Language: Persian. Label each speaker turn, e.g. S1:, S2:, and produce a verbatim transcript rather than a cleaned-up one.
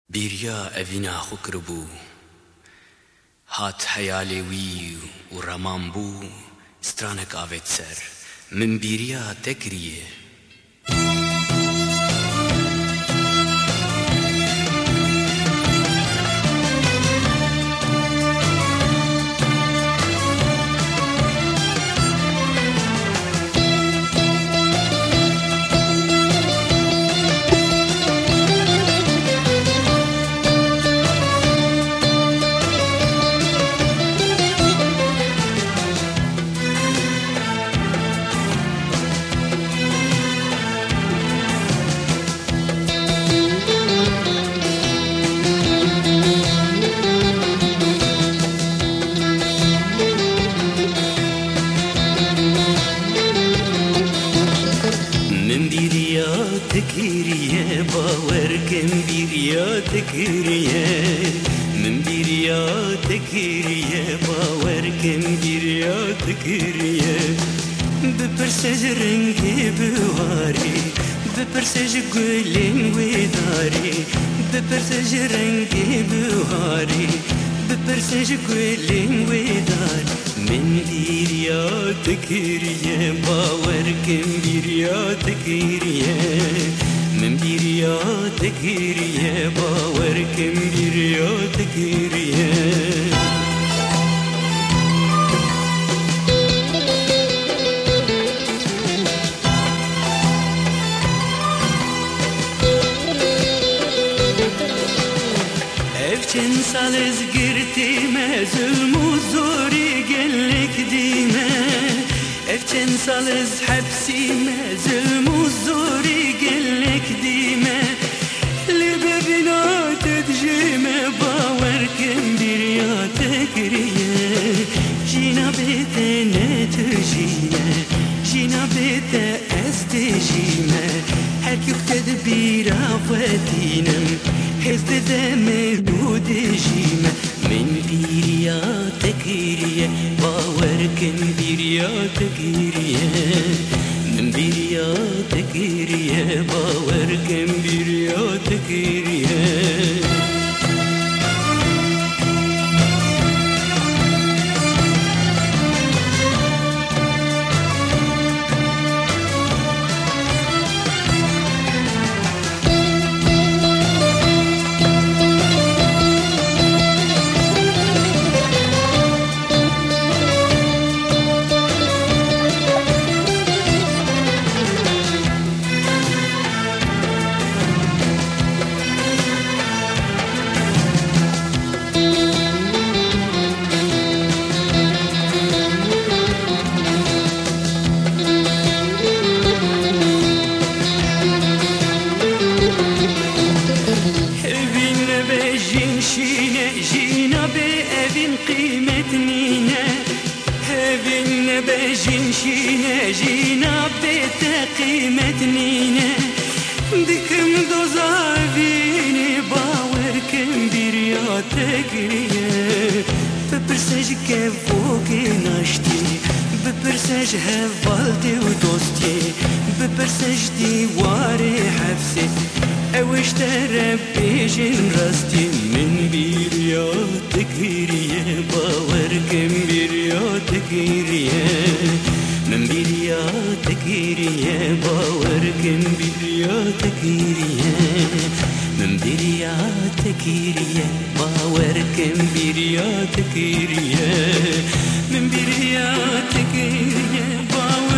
S1: بیریا اوینا خو کربو هات حیالی وی و رمان بو سترانک آوید سر من بیریا تکریه تکریه باور کن بیریا تکریه من بیریا تکریه باور کن بیریا تکریه بپرسج رنگی بواری بپرسج گلین ویداری بپرسج رنگی بواری بپرسج گلین ویداری من بیریا تکریه باور کن بیریا تکریه من بیریا تکریه باور کن بیریا تکریه چند سال از گرتیم ظلم و زوری گلک دیمه اف چند سال از حبسیم ظلم و زوری گلک دیمه لبه بنا تدجیمه باور کن بیریا تکریه جینا بیته نتجیمه جینا بیته استجیمه هر کفتد بیرا فتینم هزد دم دودجیمه من بیریا تکریه باور کن بیریا تکریه من بیریا تکریه باور کن بیریا تکریه جينا بأبين قيمة نينا هبين بجين شينا جينا بتا قيمة نينا دكم دوزافيني باور كم بريا تكريه ببرسج كفوكي ناشتي ببرسج هفالتي ودوستي ببرسج ديواري حفسي اوش تربي جن راستي من بیریا تکریه باور کن بیریا تکریه من بیریا تکریه باور کن بیریا تکریه من بیریا تکریه باور کن بیریا تکریه من بیریا تکریه باور